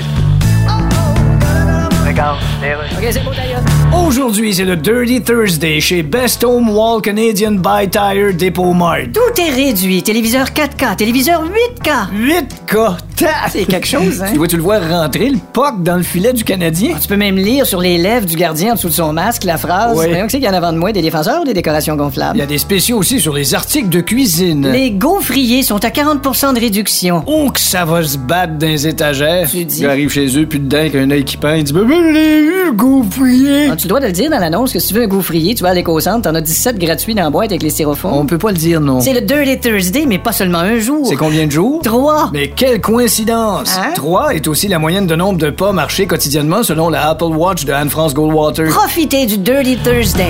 S8: OK, c'est beau, d'ailleurs.
S7: Aujourd'hui, c'est le Dirty Thursday chez Best Home Wall Canadian Buy Tire Depot Mart.
S5: Tout est réduit. Téléviseur quatre K, téléviseur huit K.
S7: huit K, ta!
S5: C'est quelque chose, hein?
S7: Tu vois-tu le voir rentrer, le puck, dans le filet du Canadien?
S5: Ah, tu peux même lire sur les lèvres du gardien en dessous de son masque la phrase.
S7: Oui.
S5: Voyons que c'est qu'il y en a avant de moi, des défenseurs ou des décorations gonflables?
S7: Il y a des spéciaux aussi sur les articles de cuisine.
S5: Les gaufriers sont à quarante pour cent de réduction.
S7: Oh, que ça va se battre dans les étagères.
S5: Tu dis?
S7: Il arrive chez eux, puis dedans, avec un œil qui peint, il dit « Ben, ben, je l'ai eu, le gaufrier! »
S5: Ah, tu dois le dire dans l'annonce que si tu veux un gaufrier, tu vas à l'éco-centre, t'en as dix-sept gratuits dans la boîte avec les styrofoams.
S7: On peut pas le dire, non.
S5: C'est le Dirty Thursday, mais pas seulement un jour.
S7: C'est combien de jours?
S5: Trois.
S7: Mais quelle coïncidence!
S5: Hein?
S7: Trois est aussi la moyenne de nombre de pas marchés quotidiennement selon la Apple Watch de Anne-France Goldwater.
S5: Profitez du Dirty Thursday.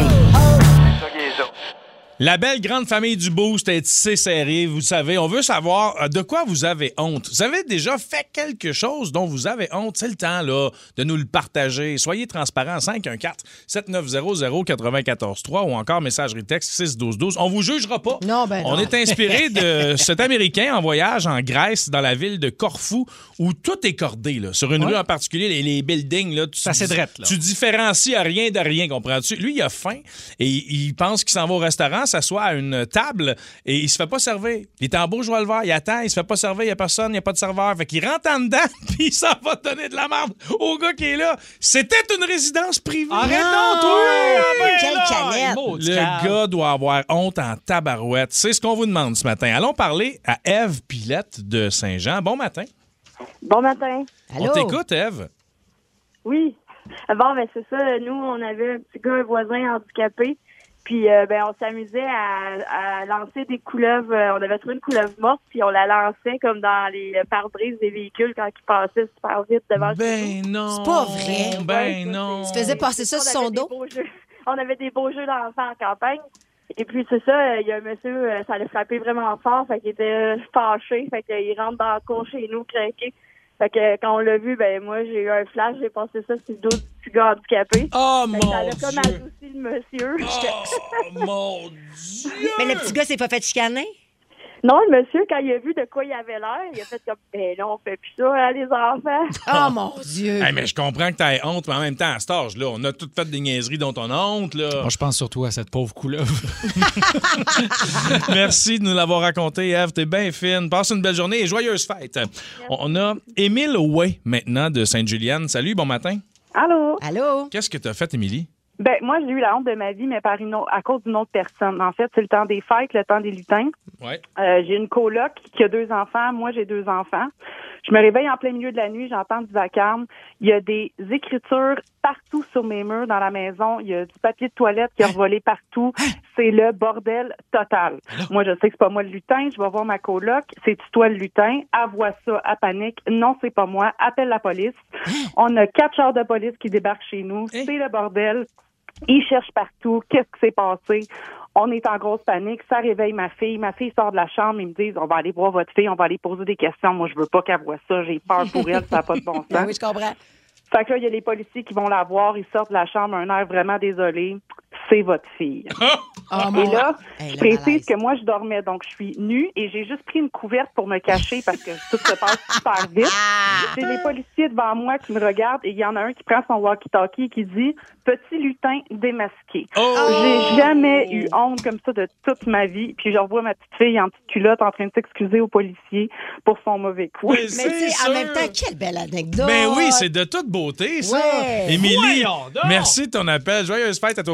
S3: La belle grande famille du Boost est tissée serrée, vous savez. On veut savoir de quoi vous avez honte. Vous avez déjà fait quelque chose dont vous avez honte? C'est le temps, là, de nous le partager. Soyez transparents. cinq un quatre, sept neuf zéro zéro, neuf quatre trois ou encore messagerie texte six un deux un deux. On vous jugera pas.
S9: Non, ben non.
S3: On est inspiré de cet Américain en voyage en Grèce, dans la ville de Corfou, où tout est cordé, là. Sur une
S4: ouais.
S3: rue en particulier, les, les buildings, là. Tu,
S4: ça c'est drette, là.
S3: Tu différencies à rien de rien, comprends-tu? Lui, il a faim et il pense qu'il s'en va au restaurant, s'assoit à une table et il se fait pas servir. Il est en beau joie le vert, il attend, il se fait pas servir, il y a personne, il y a pas de serveur. Fait qu'il rentre en dedans puis il s'en va donner de la merde au gars qui est là. C'était une résidence privée.
S4: Arrête donc, toi!
S5: Quelle canette!
S3: Le gars doit avoir honte en tabarouette. C'est ce qu'on vous demande ce matin. Allons parler à Ève Pilette de Saint-Jean. Bon matin.
S14: Bon matin.
S3: On t'écoute, Ève.
S14: Oui. Bon, ben c'est ça. Nous, on avait un petit gars, un voisin handicapé. Puis, euh, ben, on s'amusait à, à lancer des couleuvres. On avait trouvé une couleuvre morte, puis on la lançait comme dans les pare-brises des véhicules quand ils passaient super vite devant
S3: ben
S14: le
S3: non.
S9: C'est pas vrai.
S3: Ben non.
S9: Tu faisais passer ça sur son dos?
S14: On avait des beaux jeux d'enfants en campagne. Et puis, c'est ça, il y a un monsieur, ça l'a frappé vraiment fort, fait qu'il était fâché, fait qu'il rentre dans la cour chez nous, craqué. Fait que quand on l'a vu, ben moi, j'ai eu un flash, j'ai passé ça sur le dos du petit gars handicapé.
S3: Oh
S14: fait
S3: mon
S14: ça a
S3: Dieu!
S14: comme adouci le monsieur.
S3: Oh mon Dieu!
S9: Mais le petit gars s'est pas fait chicaner?
S14: Non, le monsieur, quand il a vu de quoi il avait l'air, il a fait comme, ben non, on fait plus ça, hein, les enfants.
S9: Oh mon Dieu!
S3: Hey, mais je comprends que t'as honte, mais en même temps, à cet âge-là, on a toutes fait des niaiseries dont on a honte, là.
S4: Moi, je pense surtout à cette pauvre couleuvre.
S3: Merci de nous l'avoir raconté, Ève. T'es bien fine. Passe une belle journée et joyeuse fête. On a Émile Way, maintenant, de Sainte-Julienne. Salut, bon matin.
S14: Allô?
S9: Allô?
S3: Qu'est-ce que t'as fait, Émilie?
S14: Ben, moi, j'ai eu la honte de ma vie, mais par une autre, à cause d'une autre personne. En fait, c'est le temps des fêtes, le temps des lutins.
S3: Ouais.
S14: Euh, j'ai une coloc qui a deux enfants. Moi, j'ai deux enfants. Je me réveille en plein milieu de la nuit, j'entends du vacarme. Il y a des écritures partout sur mes murs dans la maison. Il y a du papier de toilette qui a volé partout. C'est le bordel total. Moi, je sais que c'est pas moi le lutin. Je vais voir ma coloc. C'est-tu toi le lutin? Elle voit ça, elle panique. Non, c'est pas moi. Appelle la police. On a quatre chars de police qui débarquent chez nous. C'est le bordel. Ils cherchent partout. Qu'est-ce qui s'est passé? On est en grosse panique. Ça réveille ma fille. Ma fille sort de la chambre. Ils me disent, on va aller voir votre fille. On va aller poser des questions. Moi, je veux pas qu'elle voie ça. J'ai peur pour elle. Ça n'a pas de bon sens.
S9: Ben oui, je comprends.
S14: Fait que là, il y a les policiers qui vont la voir. Ils sortent de la chambre, un air vraiment désolé. C'est votre fille.
S9: Oh,
S14: et là,
S9: hey,
S14: je précise que moi, je dormais. Donc, je suis nue et j'ai juste pris une couverte pour me cacher parce que tout se passe super vite. C'est les policiers devant moi qui me regardent et il y en a un qui prend son walkie-talkie et qui dit « Petit lutin démasqué
S3: oh! ».
S14: J'ai jamais eu honte comme ça de toute ma vie. Puis je revois ma petite fille en petite culotte en train de s'excuser aux policiers pour son mauvais coup.
S3: Mais,
S9: Mais tu sais, en même temps, quelle belle anecdote!
S3: Ben oui, c'est de toute beauté, ça.
S9: Ouais.
S3: Émilie,
S4: Voyons donc.
S3: merci de ton appel. Joyeuse fête à toi aussi.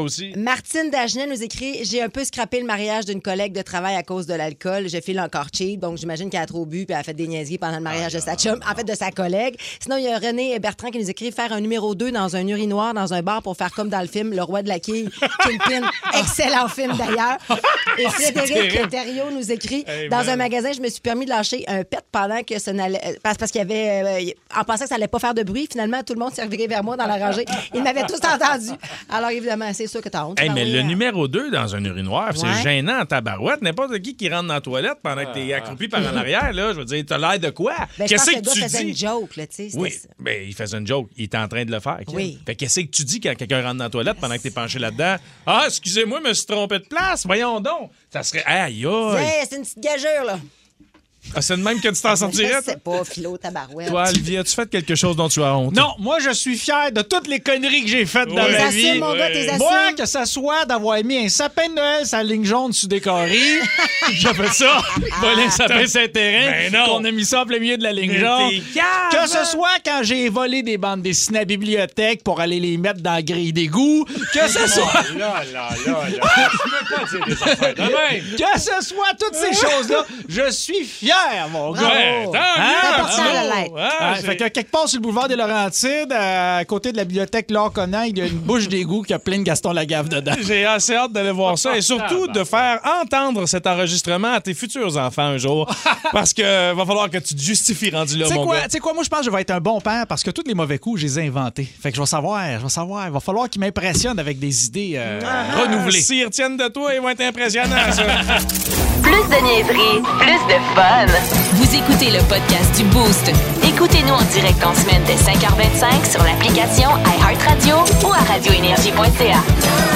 S9: Martine Dagenet nous écrit « J'ai un peu scrappé le mariage d'une collègue de travail à cause de l'alcool. Je file encore cheap. » Donc, j'imagine qu'elle a trop bu puis elle a fait des niaiseries pendant le mariage ah, de sa chum, en fait, de sa collègue. Sinon, il y a René Bertrand qui nous écrit « Faire un numéro deux dans un urinoir dans un bar pour faire comme dans le film Le Roi de la quille. Kingpin. » Excellent film, d'ailleurs. Et Frédéric Thériault nous écrit hey, « Dans man. un magasin, je me suis permis de lâcher un pet pendant que ça n'allait... Parce, parce qu'il y avait... Euh, en pensant que ça allait pas faire de bruit, finalement, tout le monde s'est reviré vers moi dans la rangée. Ils m'avaient tous entendu. Alors, évidemment, c'est sûr que t'as honte.
S3: Hey, mais
S9: oui,
S3: le
S9: hein.
S3: numéro deux dans un urinoir,
S9: Ouais.
S3: c'est gênant en tabarouette. N'importe qui qui rentre dans la toilette pendant que t'es accroupi par en arrière, là, je veux dire, t'as l'air de quoi?
S9: Ben,
S3: Qu'est-ce
S9: que,
S3: que, que tu
S9: faisait
S3: dis?
S9: une joke, là, tu sais.
S3: Oui, ben, il faisait une joke. Il était en train de le faire.
S9: Oui.
S3: Fait qu'est-ce que tu dis quand quelqu'un rentre dans la toilette pendant que t'es penché là-dedans? Ah, excusez-moi, je me suis trompé de place. Voyons donc. Ça serait... Aïe, aïe.
S9: Hey, c'est une petite gageure, là.
S3: Ah, c'est de même que tu t'en sortirais?
S9: Je sais pas, Philo, tabarouette.
S3: Toi, Olivier, as-tu fait quelque chose dont tu as honte?
S4: Non, moi, je suis fier de toutes les conneries que j'ai faites
S3: Oui.
S4: dans ma
S9: T'es
S4: vie.
S9: assumes, mon gars, t'es assumes.
S4: Moi, que ça soit d'avoir mis un sapin de Noël sur la ligne jaune sous décoré, j'ai fait ça, voler un sapin sur un terrain,
S3: Ben non.
S4: qu'on a mis ça en plein milieu de la ligne
S3: Mais
S4: jaune.
S3: t'es cave!
S4: Que ce soit quand j'ai volé des bandes dessinées à la bibliothèque pour aller les mettre dans la grille d'égout, que ce soit...
S10: Là, là, là, là. Tu peux pas dire des affaires de même.
S4: Que ce soit toutes ces choses-là, je suis fier, mon gars.
S3: Ouais, tant
S4: Hein?
S3: mieux,
S9: C'est important
S3: Arnaud.
S9: de l'être.
S3: Ah,
S4: Ah,
S3: j'ai-
S4: fait que quelque part sur le boulevard des Laurentides, à côté de la bibliothèque Laure Connain, il y a une bouche d'égout qui a plein de Gaston Lagaffe dedans.
S3: J'ai assez hâte d'aller voir ça et surtout de faire entendre cet enregistrement à tes futurs enfants un jour. Parce que va falloir que tu te justifies rendu là,
S4: Tu sais
S3: mon
S4: quoi,
S3: gars.
S4: tu sais quoi, moi je pense que je vais être un bon père parce que tous les mauvais coups, je les ai inventés. Fait que je vais savoir, je vais savoir. Il va falloir qu'ils m'impressionnent avec des idées euh, renouvelées.
S3: S'ils retiennent de toi, ils vont être impressionnants, ça.
S1: Plus de niaiserie, plus de fun. Vous écoutez le podcast du Boost. Écoutez-nous en direct en semaine dès cinq heures vingt-cinq sur l'application iHeartRadio ou à radio énergie point c a.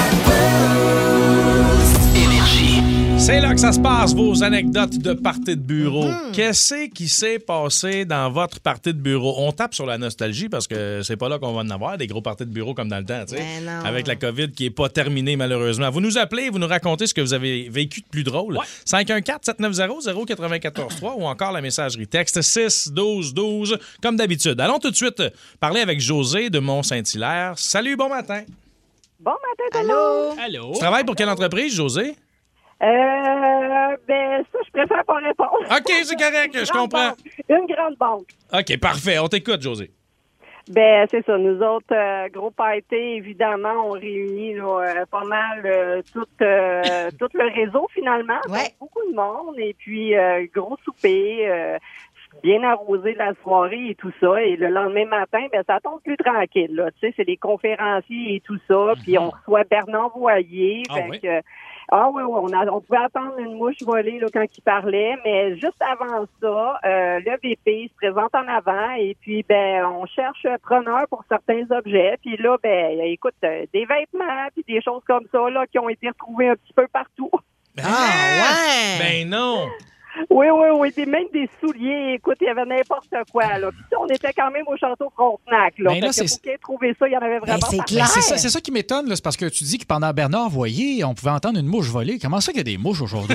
S2: Énergie.
S3: C'est là que ça se passe, vos anecdotes de party de bureau. Qu'est-ce qui s'est passé dans votre party de bureau? On tape sur la nostalgie parce que c'est pas là qu'on va en avoir, des gros parties de bureau comme dans le temps, tu sais.
S9: Ben non.
S3: Avec la COVID qui est pas terminée, malheureusement. Vous nous appelez, vous nous racontez ce que vous avez vécu de plus drôle. cinq un quatre, sept neuf zéro, zéro neuf quatre trois ou encore la messagerie texte six douze douze, comme d'habitude. Allons tout de suite parler avec José de Mont-Saint-Hilaire. Salut, bon matin.
S14: Bon matin, tout le monde.
S9: Allô?
S4: Allô?
S3: Tu travailles pour quelle entreprise, José?
S14: Euh, ben, ça, je préfère pas répondre.
S3: OK, c'est correct, je
S14: Grande
S3: comprends.
S14: banque. Une grande banque.
S3: OK, parfait. On t'écoute, José.
S14: Ben, c'est ça. Nous autres, euh, gros party, évidemment, on réunit là, euh, pas mal euh, tout, euh, tout le réseau, finalement.
S9: Ouais.
S14: Donc, beaucoup de monde. Et puis, euh, gros souper, euh, bien arrosé de la soirée et tout ça. Et le lendemain matin, ben, ça tombe plus tranquille. Là. Tu sais, c'est les conférenciers et tout ça. Puis, on reçoit Bernard Voyer.
S3: Ah
S14: fait
S3: oui?
S14: que, ah oui, oui, on, a, on pouvait attendre une mouche voler là, quand il parlait, mais juste avant ça, euh, le V P se présente en avant et puis ben on cherche preneur pour certains objets. Puis là, ben écoute, euh, des vêtements puis des choses comme ça là qui ont été retrouvées un petit peu partout.
S9: Ah, ouais!
S3: Ben non!
S14: Oui, oui, oui, des, même des souliers. Écoute, il y avait n'importe quoi, là. Puis ça, on était quand même au château Frontenac, là.
S4: Ben là,
S14: Fait que
S4: c'est-
S14: pour qu'il ait trouvé ça, il y en avait vraiment
S9: c'est
S14: partout.
S4: Ben,
S9: clair.
S4: c'est ça, c'est ça qui m'étonne, là, c'est parce que tu dis que pendant Bernard Voyer, on pouvait entendre une mouche voler. Comment ça qu'il y a des mouches aujourd'hui?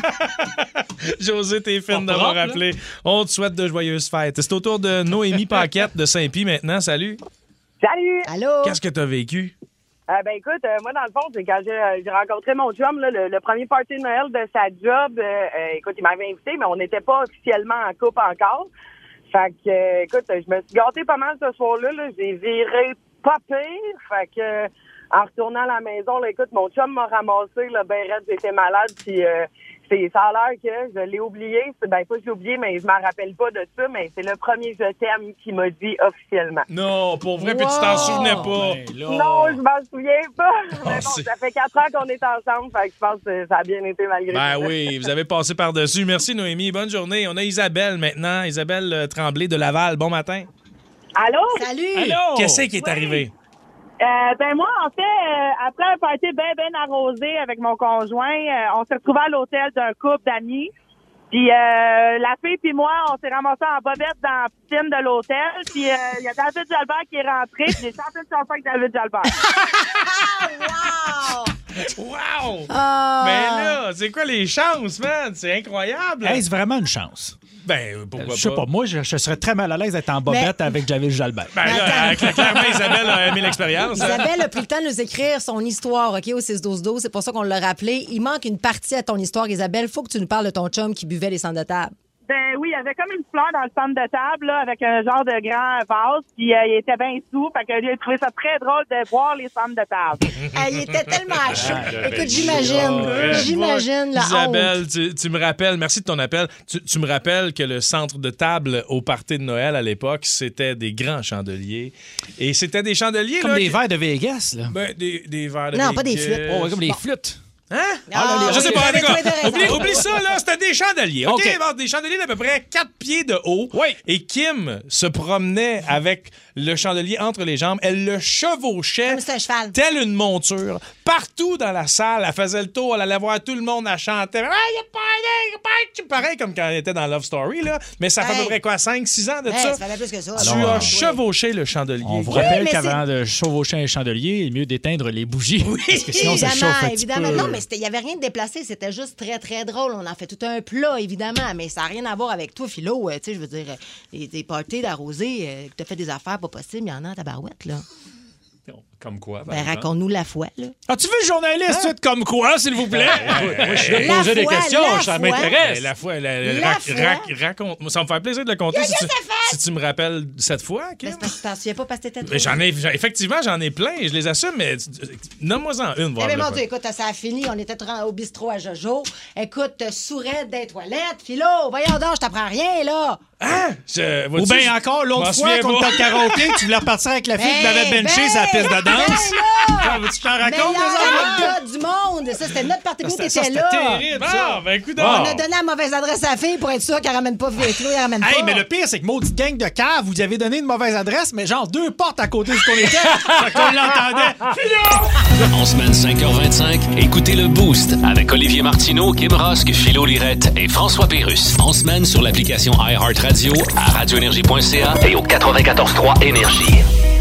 S3: José, t'es fine
S4: Pas
S3: d'avoir
S4: propre,
S3: appelé. On te souhaite de joyeuses fêtes. C'est au tour de Noémie Paquette de Saint-Pie maintenant. Salut.
S14: Salut!
S9: Allô?
S3: Qu'est-ce que t'as vécu?
S14: Euh, ben écoute, euh, moi dans le fond, c'est quand j'ai, euh, j'ai rencontré mon chum, là, le, le premier party de Noël de sa job, euh, euh, écoute, il m'avait invité, mais on n'était pas officiellement en couple encore. Fait que, euh, écoute, je me suis gâtée pas mal ce soir-là, là. J'ai viré pas pire. Fait que, euh, en retournant à la maison, là, écoute, mon chum m'a ramassé, là, ben raide, j'étais malade, puis euh, c'est, ça a l'air que je l'ai oublié. C'est, ben pas que je l'ai oublié, mais je m'en rappelle pas de ça, mais c'est le premier je t'aime qu'il m'a dit officiellement.
S3: Non, pour vrai, puis tu t'en souvenais pas.
S4: Ben, là.
S14: Non, je m'en souviens pas. Mais bon,
S3: c'est-
S14: ça fait quatre ans qu'on est ensemble, fait que je pense que ça a bien été malgré
S3: Ben
S14: tout.
S3: oui, vous avez passé par-dessus. Merci, Noémie. Bonne journée. On a Isabelle maintenant. Isabelle euh, Tremblay de Laval. Bon matin.
S14: Allô?
S9: Salut!
S4: Allô?
S3: Qu'est-ce qui est arrivé?
S14: Euh, ben moi, en fait, euh, après un party bien, bien arrosé avec mon conjoint, euh, on s'est retrouvés à l'hôtel d'un couple d'amis. Puis euh, la fille puis moi, on s'est ramassés en bobette dans la piscine de l'hôtel. Puis euh, il y a David Jalbert qui est rentré. Puis j'ai chanté une chanson avec David Jalbert.
S9: Wow!
S3: Wow!
S12: Ah.
S3: Mais là, c'est quoi les chances, man? C'est incroyable.
S4: Est-ce vraiment une chance?
S3: Ben, pourquoi
S4: Je sais pas. Moi, je, je serais très mal à l'aise d'être en bobette
S12: Mais-
S4: avec Javel Jalbert.
S3: Ben là, avec- clairement, Isabelle a aimé l'expérience. hein?
S12: Isabelle a pris le temps de nous écrire son histoire, OK, au six douze douze. C'est pour ça qu'on l'a rappelé. Il manque une partie à ton histoire, Isabelle. Faut que tu nous parles de ton chum qui buvait les centres de table.
S14: Ben oui, il y avait comme une fleur dans le centre de table, là, avec un genre de grand vase, puis euh, il était bien sous, fait que lui, il a trouvé ça très drôle de boire les centres de table.
S12: Ah, il était tellement chaud.
S3: Ah,
S12: Écoute, j'imagine.
S3: Ouais.
S12: J'imagine la honte.
S3: Isabelle, tu, tu me rappelles, merci de ton appel, tu, tu me rappelles que le centre de table au party de Noël à l'époque, c'était des grands chandeliers. Et c'était des chandeliers...
S4: Comme
S3: là,
S4: des
S3: qui-
S4: verres de Vegas, là.
S3: Ben, des, des verres de
S12: Non,
S3: Vegas.
S12: pas des flûtes.
S4: Oh, ouais, comme des flûtes.
S3: Hein?
S12: Ah,
S3: je sais
S12: ok,
S3: pas,
S12: j'avais
S3: d'accord.
S12: trouvé de raison.
S3: Oublie, oublie ça, là. C'était des chandeliers. OK?
S4: OK.
S3: Bon, des chandeliers d'à peu près quatre pieds de haut.
S4: Oui.
S3: Et Kim se promenait avec le chandelier entre les jambes. Elle le chevauchait.
S12: Comme c'est un cheval.
S3: Telle une monture. Partout dans la salle, elle faisait le tour, elle allait voir tout le monde, elle chantait. Ah, y a pas de- pas de- Pareil comme quand elle était dans Love Story, là. Mais ça fait à peu
S12: Hey.
S3: près quoi, cinq six ans de
S12: Hey,
S3: ça?
S12: ça fait plus que ça.
S3: Tu
S4: Alors,
S3: as
S4: euh,
S3: chevauché le chandelier.
S4: On vous
S12: Oui,
S4: rappelle
S12: mais
S4: qu'avant de chevaucher un chandelier, il est mieux d'éteindre les bougies. Parce que sinon, ça
S12: Évidemment,
S4: chauffe un petit
S12: évidemment.
S4: peu.
S12: Non, mais il n'y avait rien de déplacé. C'était juste très, très drôle. On en fait tout un plat, évidemment. Mais ça n'a rien à voir avec toi, Philo. Euh, tu sais, je veux dire, euh, les, des parties d'arrosé, euh, que tu as fait des affaires pas possibles, il y en a en tabarouette, là.
S3: Comme quoi? par
S12: Ben,
S3: exemple?
S12: raconte-nous la fois, là.
S4: As-tu vu le journaliste, tu sais, comme quoi, s'il vous plaît?
S3: Moi,
S4: je vais
S12: La
S4: poser des
S12: fois,
S4: questions,
S12: la
S4: ça
S12: fois.
S4: m'intéresse.
S3: Ben, La fois, la, la-
S12: La
S3: rac-
S12: fois.
S3: rac- raconte. Moi, ça me fait plaisir de le compter si
S12: Qu'est-ce
S3: tu,
S12: que ça fait?
S3: si tu me rappelles cette fois, Kim.
S12: Ben, c'est parce que tu t'en souviens pas parce que t'étais trop.
S3: Mais j'en ai, j'en- effectivement, j'en ai plein, je les assume, mais tu- tu- nomme-moi-en une,
S12: Eh
S3: voir.
S12: bien,
S3: le
S12: mon
S3: fun.
S12: Dieu, écoute, ça a fini. On était au bistrot à Jojo. Écoute, sourette des toilettes. Philo, voyons donc, je t'apprends rien, là.
S3: Hein? Je-
S4: Ou
S3: vois-tu,
S4: bien
S3: je-
S4: encore, l'autre
S3: m'en
S4: fois,
S3: souviens
S4: qu'on
S3: pas.
S4: était au karaoké, que tu voulais repartir avec la fille qui
S12: Ben,
S4: m'avait benché
S12: ben,
S4: sur la piste de danse.
S12: ben là!
S4: Ah, veux-tu que je t'en raconte
S12: Meilleur
S4: des
S12: gars du monde. Ça, c'était notre partie.
S4: Ça,
S12: T'étais
S4: ça, c'était
S12: là.
S4: terrible, ça.
S3: Bon, ben, écoute,
S12: On a donné la mauvaise adresse à la fille pour être sûr qu'elle ramène pas Philo, elle ramène pas.
S4: Hey, mais le pire, c'est que maudite gang de cave, vous y avez donné une mauvaise adresse, mais genre deux portes à côté de ce qu'on était. Fait qu'on l'entendait.
S2: En semaine cinq heures vingt-cinq, écoutez le Boost avec Olivier Martineau, Kim Rosk, Philo Lirette et François Pérusse. En semaine sur l'application iHeartRadio, à radioénergie point c a et au quatre-vingt-quatorze trois Énergie.